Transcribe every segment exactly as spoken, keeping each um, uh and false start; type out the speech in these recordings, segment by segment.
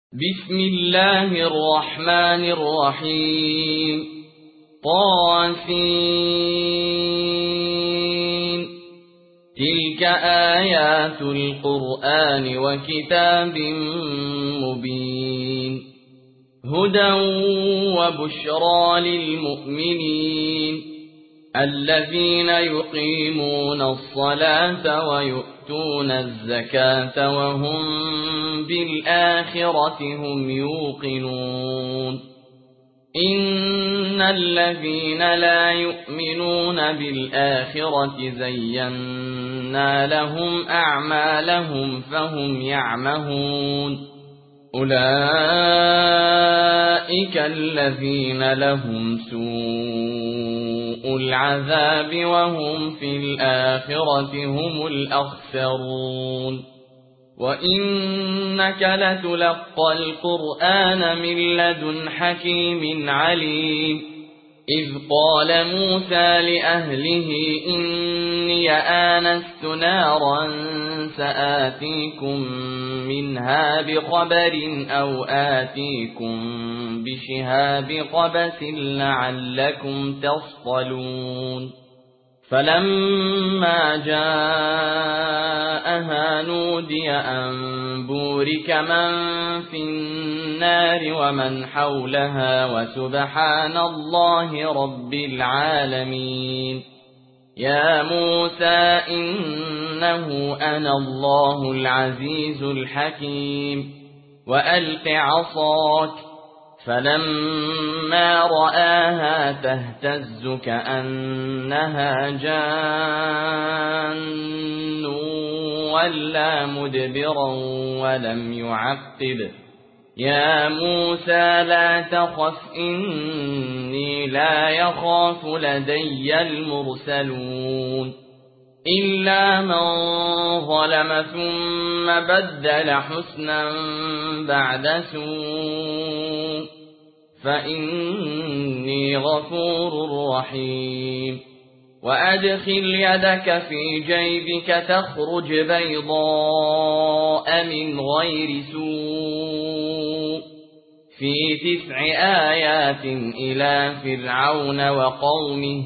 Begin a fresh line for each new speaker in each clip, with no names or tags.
بسم الله الرحمن الرحيم طاسين تلك آيات القرآن وكتاب مبين هدى وبشرى للمؤمنين الذين يقيمون الصلاة ويؤتون الزكاة وهم بالآخرة هم يوقنون إن الذين لا يؤمنون بالآخرة زينا لهم أعمالهم فهم يعمهون أولئك الذين لهم سوء العذاب وهم في الآخرة هم الأخسرون وإنك لتلقى القرآن من لدن حكيم عليم إذ قال موسى لأهله إني آنست نارا سآتيكم منها بخبر أو آتيكم بشهاب قبس لعلكم تصطلون فلما جاءها نودي أن بورك من في النار ومن حولها وسبحان الله رب العالمين يا موسى إنه أنا الله العزيز الحكيم وألق عصاك فلما رآها تهتز كأنها جان ولا مدبرا ولم يعقب يا موسى لا تخف إني لا يخاف لدي المرسلون إلا من ظلم ثم بدل حسنا بعد سوء فإني غفور رحيم وأدخل يدك في جيبك تخرج بيضاء من غير سوء في تسع آيات إلى فرعون وقومه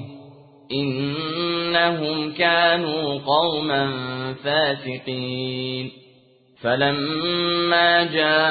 إنهم كانوا قوما فاسقين فلما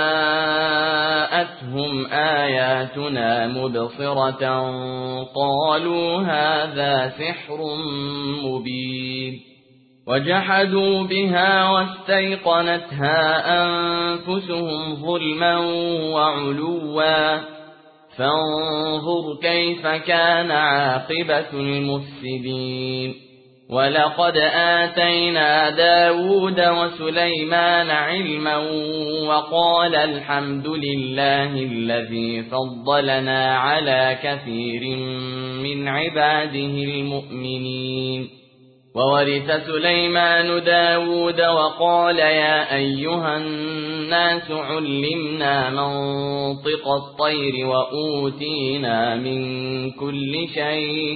جاءتهم آياتنا مبصرة قالوا هذا سحر مبين وجحدوا بها واستيقنتها أنفسهم ظلما وعلوا فانظر كيف كان عاقبة المفسدين ولقد آتينا داود وسليمان علما وقال الحمد لله الذي فضلنا على كثير من عباده المؤمنين وورث سليمان داود وقال يا أيها الناس علمنا منطق الطير وأوتينا من كل شيء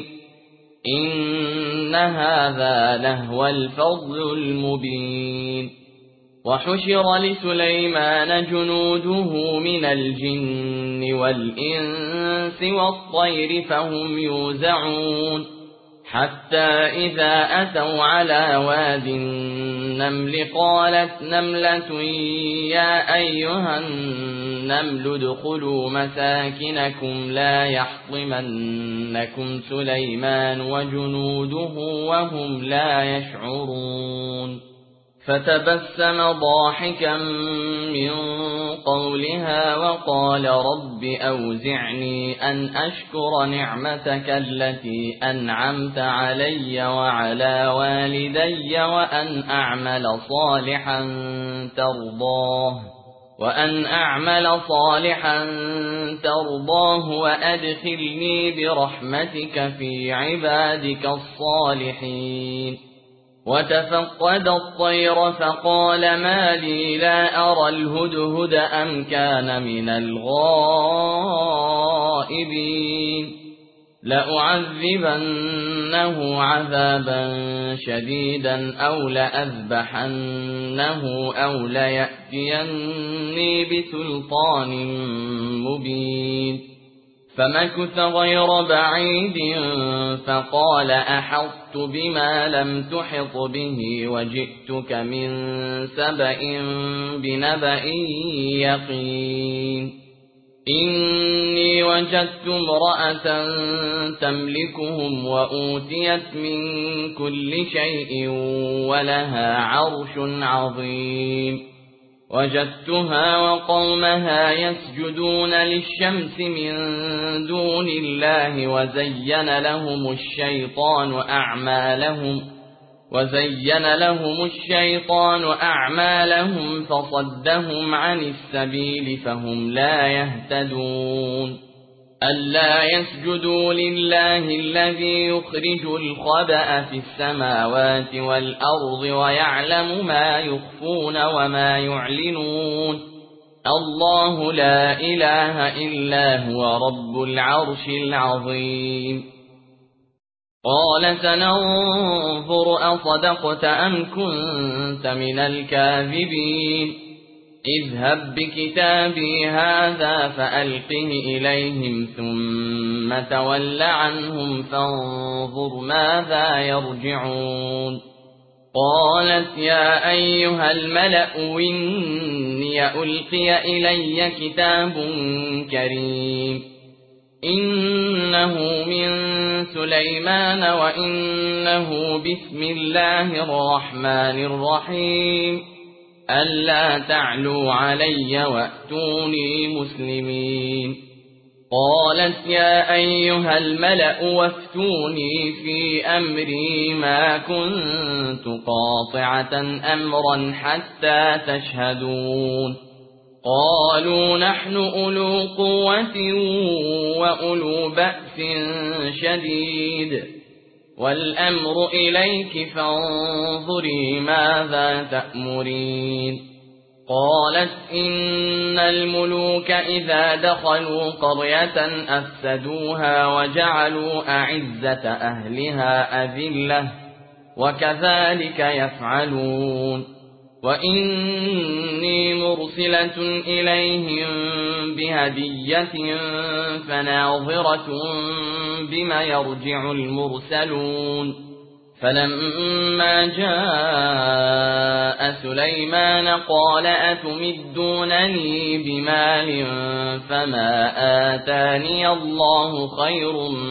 إن هذا لهو الفضل المبين وحشر لسليمان جنوده من الجن والإنس والطير فهم يوزعون حتى إذا أتوا على واد النمل قالت نملة يا أيها النمل ادخلوا مساكنكم لا يحطمنكم سليمان وجنوده وهم لا يشعرون فتبسم ضاحكا من قولها وقال رب أوزعني أن أشكر نعمتك التي أنعمت علي وعلى والدي وأن أعمل صالحا ترضاه وأن أعمل صالحا ترضاه وأدخلني برحمتك في عبادك الصالحين وتفقد الطير فقال ما لي لا أرى الهدهد أم كان من الغائبين لأعذبنه عذابا شديدا أو لأذبحنه أو ليأتيني بسلطان مبين فمكث غير بعيد فقال أحطت بما لم تحط به وجئتك من سبأ بنبأ يقين إني وجدت امرأة تملكهم وأوتيت من كل شيء ولها عرش عظيم وجدتها وقومها يسجدون للشمس من دون الله وزين لهم الشيطان أعمالهم وزين لهم الشيطان أعمالهم فصدهم عن السبيل فهم لا يهتدون ألا يسجدوا لله الذي يخرج الخبأ في السماوات والأرض ويعلم ما يخفون وما يعلنون الله لا إله إلا هو رب العرش العظيم قال سننظر أصدقت أم كنت من الكاذبين اذهب بكتابي هذا فألقه إليهم ثم تول عنهم فانظر ماذا يرجعون قالت يا أيها الملأ إني ألقي إلي كتاب كريم إنه من سليمان وإنه بسم الله الرحمن الرحيم ألا تعلوا علي وأتوني مسلمين قالت يا أيها الملأ وافتوني في أمري ما كنت قاطعة أمرا حتى تشهدون قالوا نحن أولو قوة وأولو بأس شديد والأمر إليك فانظري ماذا تأمرين قالت إن الملوك إذا دخلوا قرية أفسدوها وجعلوا أعزة أهلها أذلة وكذلك يفعلون وإني مرسلة إليهم بهدية فناظرة بما يرجع المرسلون فلما جاء سليمان قال أتمدونني بمال فما آتاني الله خير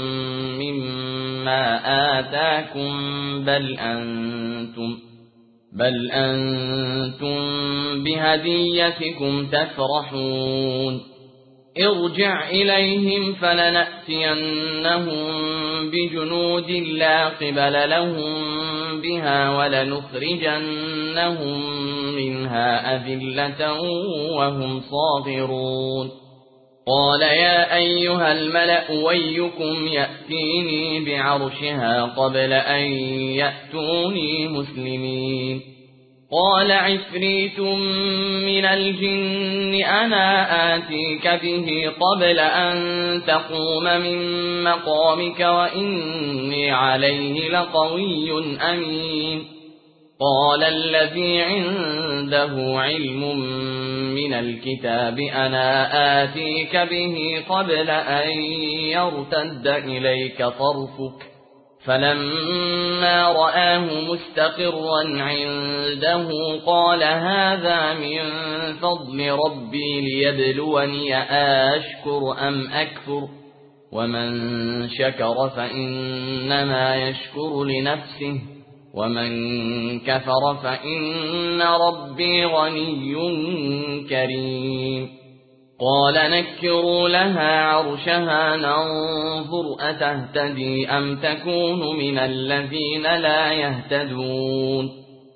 مما آتاكم بل أنتم بل أنتم بهديتكم تفرحون ارجع إليهم فلنأتينهم بجنود لا قبل لهم بها ولنخرجنهم منها أذلة وهم صاغرون قال يا أيها الملأ ويكم يأتيني بعرشها قبل أن يأتوني مسلمين قال عفريت من الجن أنا آتيك به قبل أن تقوم من مقامك وإني عليه لقوي أمين قال الذي عنده علم من الكتاب أنا آتيك به قبل أن يرتد إليك طرفك فلما رآه مستقرا عنده قال هذا من فضل ربي ليبلوني أشكر أم أكفر ومن شكر فإنما يشكر لنفسه ومن كفر فإن ربي غني كريم قال نكروا لها عرشها ننظر أتهتدي أم تكون من الذين لا يهتدون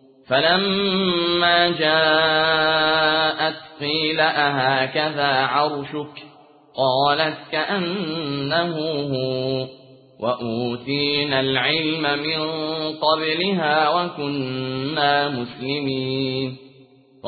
فلما جاءت قيل أهكذا عرشك قالت كأنه هو وأوتينا العلم من قبلها وكنا مسلمين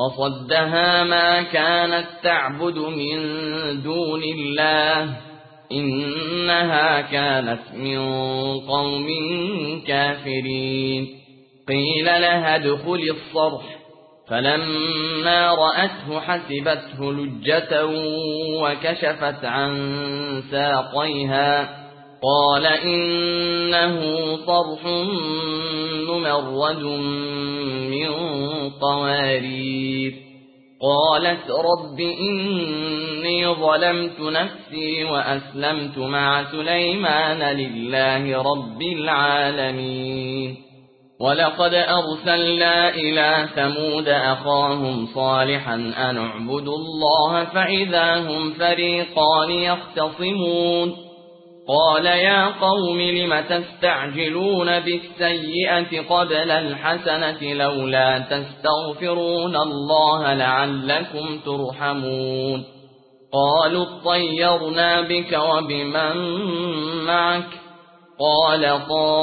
فصدها ما كانت تعبد من دون الله إنها كانت من قوم كافرين قيل لها ادخل الصرح فلما رأته حسبته لجة وكشفت عن ساقيها قال إنه صرح ممرد من قوارير قالت رب إني ظلمت نفسي وأسلمت مع سليمان لله رب العالمين ولقد أرسلنا إلى ثمود أخاهم صالحا أن اعبدوا الله فإذا هم فريقان يختصمون قال يا قوم لم تستعجلون بالسيئة قبل الحسنة لولا تستغفرون الله لعلكم ترحمون قالوا اطيرنا بك وبمن معك قال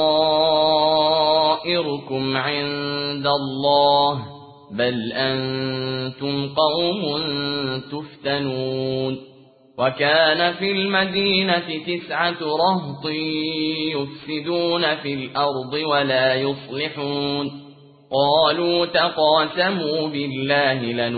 طائركم عند الله بل أنتم قوم تفتنون وكان في المدينة تسعة رهط يفسدون في الأرض ولا يصلحون قالوا تقاسموا بالله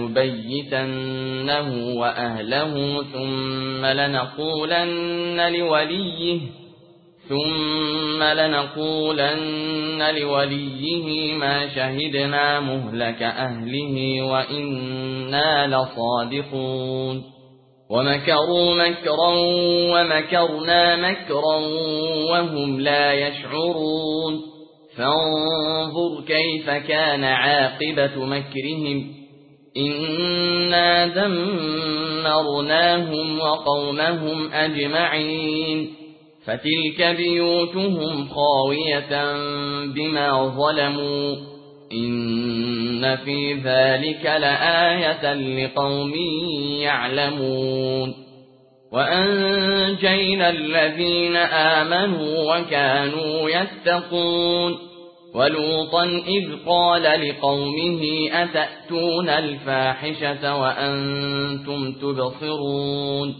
لنبيتنه وأهله ثم لنقولن لوليه ثم لنقولن لوليه ما شهدنا مهلك أهله وإنا لصادقون ومكروا مكرا ومكرنا مكرا وهم لا يشعرون فانظر كيف كان عاقبة مكرهم إنا دمرناهم وقومهم أجمعين فتلك بيوتهم خاوية بما ظلموا إن في ذلك لآية لقوم يعلمون وأنجينا الذين آمنوا وكانوا يتقون ولوطا إذ قال لقومه أتأتون الفاحشة وأنتم تبصرون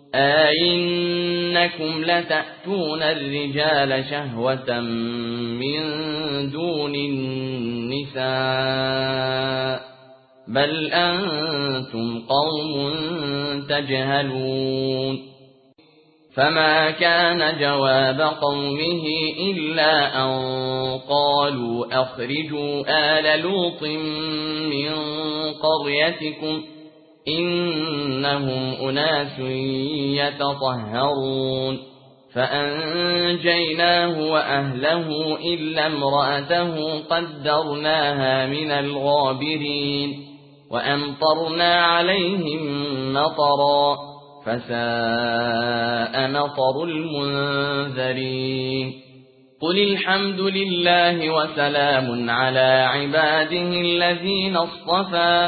أئنكم لتأتون الرجال شهوة من دون النساء بل أنتم قوم تجهلون فما كان جواب قومه إلا أن قالوا أخرجوا آل لوط من قريتكم إنهم أناس يتطهرون فأنجيناه وأهله إلا امرأته قدرناها من الغابرين وأمطرنا عليهم مطرا فساء مطر المنذرين قل الحمد لله وسلام على عباده الذين اصطفى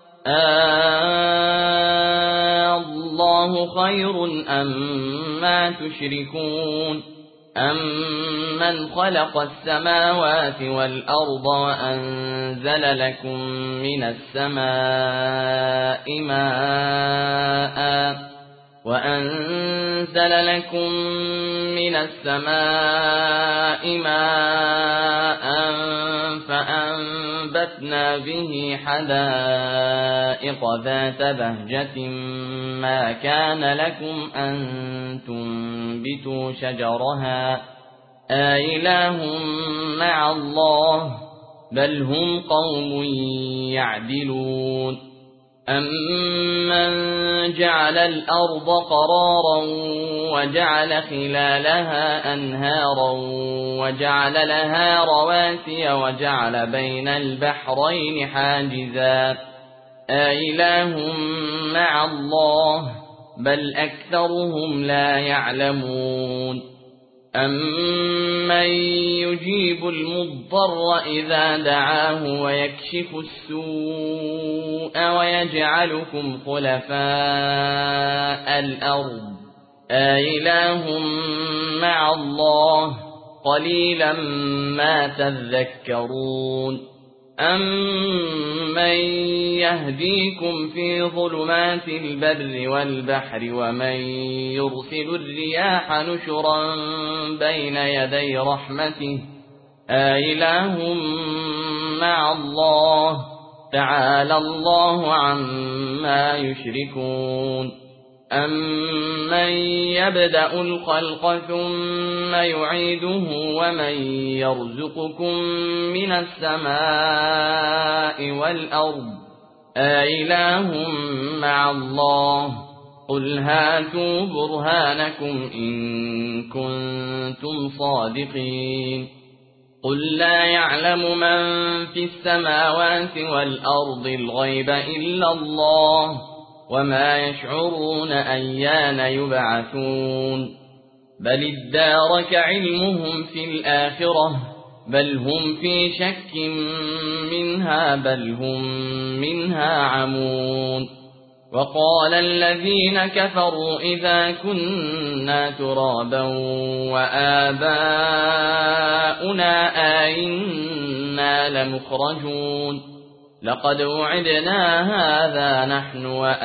آه الله خير أما تشركون أمن خلق السماوات والأرض وأنزل لكم من السماء ماء وأنزل لكم من السماء ماء فأنبتنا به حدائق ذات بهجة ما كان لكم أن تنبتوا شجرها أإله مع الله بل هم قوم يعدلون أمن جعل الأرض قرارا وجعل خلالها أنهارا وجعل لها رواسي وجعل بين البحرين حاجزا أإله مع الله بل أكثرهم لا يعلمون أمن يجيب المضطر إذا دعاه ويكشف السوء ويجعلكم خلفاء الأرض أإله مع الله قليلا ما تذكرون أَمَّن يَهْدِيكُمْ فِي ظُلُمَاتِ الْبَرِّ وَالْبَحْرِ وَمَن يُرْسِلُ الرِّيَاحَ نُشُرًا بَيْنَ يَدَيْ رَحْمَتِهِ أَإِلَٰهٌ مَّعَ اللَّهِ تَعَالَى اللَّهُ عَمَّا يُشْرِكُونَ أَمَّن يَبْدَأُ الْخَلْقَ ثُمَّ يُعِيدُهُ وَمَن يَرْزُقُكُم مِّنَ السَّمَاءِ وَالْأَرْضِ أَإِلَٰهٌ مَّعَ اللَّهِ قُلْ هَاتُوا بُرْهَانَكُمْ إِن كُنتُمْ صَادِقِينَ قُل لا يَعْلَمُ مَن فِي السَّمَاوَاتِ وَالْأَرْضِ الْغَيْبَ إِلَّا اللَّهُ وَمَا يَشْعُرُونَ أَيَّانَ يُبْعَثُونَ بَلِ ادَّارَكَ عِلْمُهُمْ فِي الْآخِرَةِ بَلْ هُمْ فِي شَكٍّ مِّنْهَا بَلْ هُمْ مِنْهَا عَمُونَ وَقَالَ الَّذِينَ كَفَرُوا إِذَا كُنَّا تُرَابًا وَآبَاؤُنَا أَئِنَّا لَمُخْرَجُونَ لَقَدْ وُعِدْنَا هَٰذَا نَحْنُ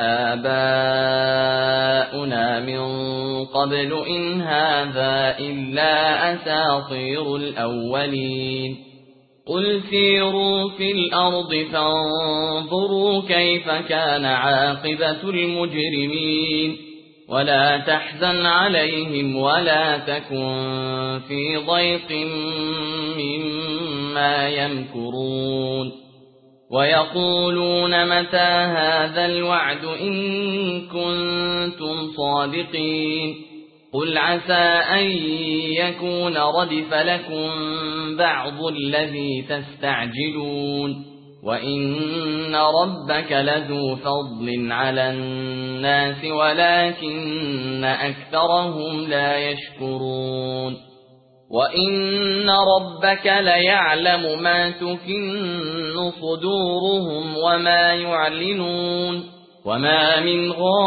وَآبَاؤُنَا مِن قَبْلُ إِنْ هَٰذَا إِلَّا أَسَاطِيرُ الْأَوَّلِينَ قُلْ سِيرُوا فِي الْأَرْضِ فَانظُرُوا كَيْفَ كَانَ عَاقِبَةُ الْمُجْرِمِينَ وَلَا تَحْزَنْ عَلَيْهِمْ وَلَا تَكُن فِي ضَيْقٍ مِّمَّا يَمْكُرُونَ وَيَقُولُونَ مَتَىٰ هَٰذَا الْوَعْدُ إِن كُنتُمْ صَادِقِينَ قُلْ عَسَىٰ أَن يَكُونَ رَدِفَ لَكُم بَعْضُ الَّذِي تَسْتَعْجِلُونَ وَإِنَّ رَبَّكَ لَذُو فَضْلٍ عَلَى النَّاسِ وَلَٰكِنَّ أَكْثَرَهُمْ لَا يَشْكُرُونَ وَإِنَّ رَبَّكَ لَيَعْلَمُ مَا تُكِنُّ صُدُورُهُمْ وَمَا يُعْلِنُونَ وَمَا مِنْ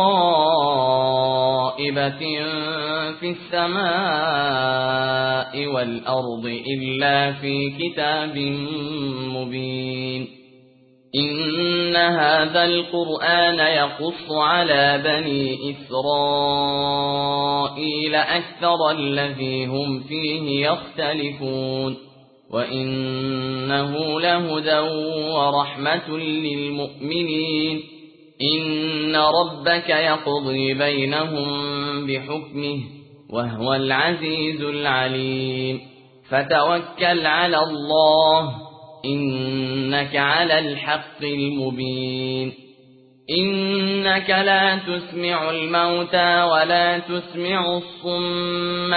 غَائِبَةٍ فِي السَّمَاءِ وَالْأَرْضِ إِلَّا فِي كِتَابٍ مُّبِينٍ إِنَّ هَٰذَا الْقُرْآنَ يَقُصُّ عَلَىٰ بَنِي إِسْرَائِيلَ أَكْثَرَ الَّذِي هُمْ فِيهِ يَخْتَلِفُونَ وَإِنَّهُ لَهُدًى وَرَحْمَةٌ لِّلْمُؤْمِنِينَ إِنَّ رَبَّكَ يَقْضِي بَيْنَهُم بِحُكْمِهِ وَهُوَ الْعَزِيزُ الْعَلِيمُ فَتَوَكَّلْ عَلَى اللَّهِ إِنَّكَ عَلَى الْحَقِّ الْمُبِينِ إِنَّكَ لا تسمع الموتى ولا تسمع الصم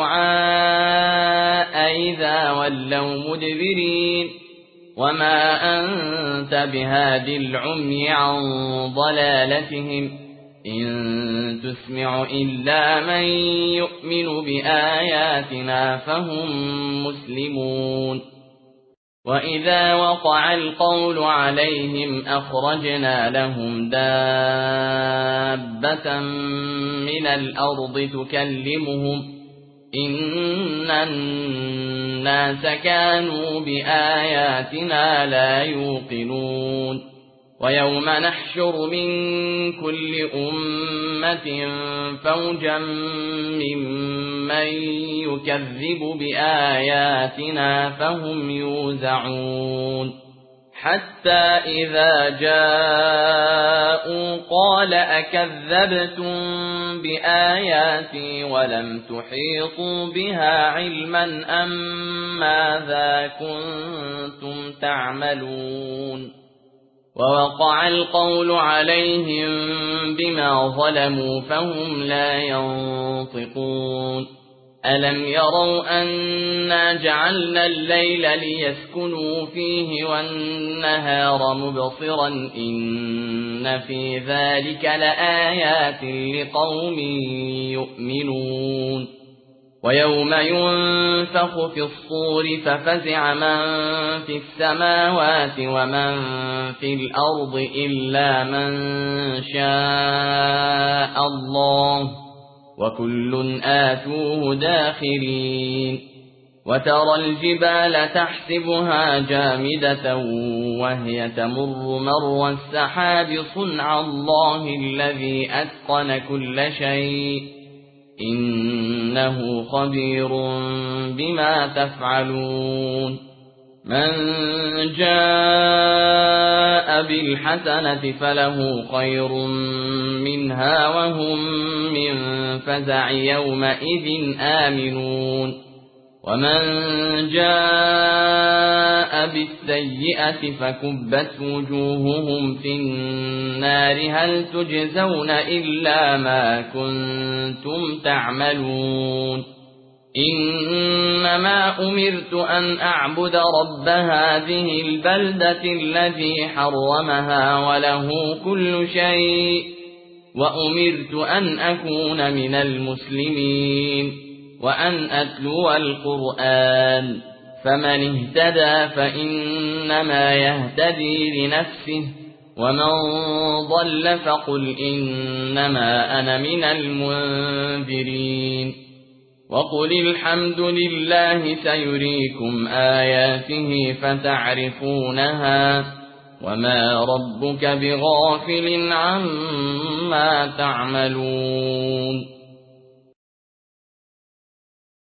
الدعاء إذا ولوا مدبرين وما أنت بهاد العمي عن ضلالتهم إن تسمع إلا من يؤمن بآياتنا فهم مسلمون وإذا وقع القول عليهم أخرجنا لهم دابة من الأرض تكلمهم إن الناس كانوا بآياتنا لا يوقنون ويوم نحشر من كل أمة فوجا ممن يكذب بآياتنا فهم يوزعون حتى إذا جاءوا قال أكذبتم بآياتي ولم تحيطوا بها علما أم ماذا كنتم تعملون ووقع القول عليهم بما ظلموا فهم لا ينطقون ألم يروا أنا جعلنا الليل ليسكنوا فيه والنهار مبصرا إن في ذلك لآيات لقوم يؤمنون ويوم ينفخ في الصور ففزع من في السماوات ومن في الأرض إلا من شاء الله وكل آتوه داخرين وترى الجبال تحسبها جامدة وهي تمر مر السحاب صنع الله الذي أتقن كل شيء إنه خبير بما تفعلون من جاء بالحسنة فله خير منها وهم من فزع يومئذ آمنون ومن جاء بالسيئة فكبت وجوههم في النار هل تجزون إلا ما كنتم تعملون إنما أمرت أن أعبد رب هذه البلدة الذي حرمها وله كل شيء وأمرت أن أكون من المسلمين وأن أتلو القرآن فمن اهتدى فإنما يهتدي لنفسه ومن ضل فقل إنما أنا من المنذرين وقل الحمد لله سيريكم آياته فتعرفونها وما ربك بغافل عما تعملون